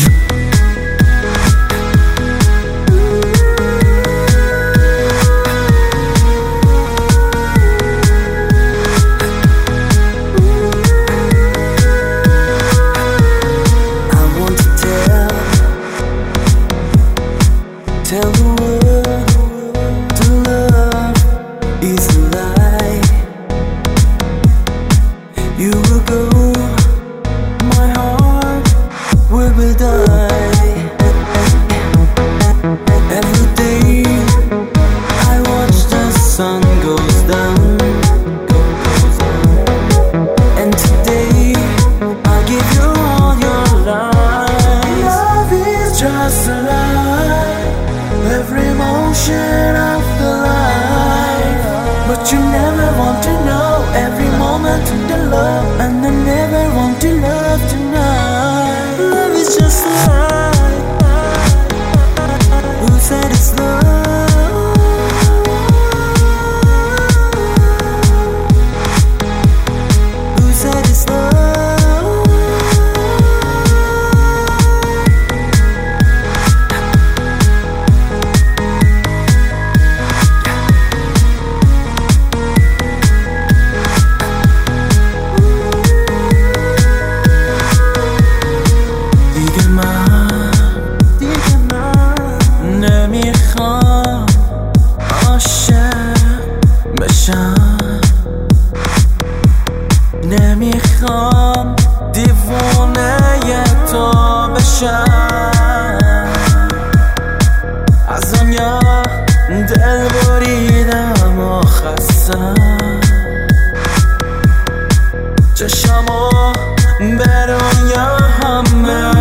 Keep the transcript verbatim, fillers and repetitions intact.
Tell the world to love is a lie. You will go, my heart will be die. Every day I watch the sun goes down, and today I give you all your lies. Love is just a lie, every motion of the life, but you never want to know every moment in the love, and I never want to love tonight. Love is just a lie. Who said it's love? Who said it's love? نمیخوام عاشق بشم، نمیخوام دیوانه تو بشم. از دنیا دل بریدم و خستم، چشمو به دنیا همه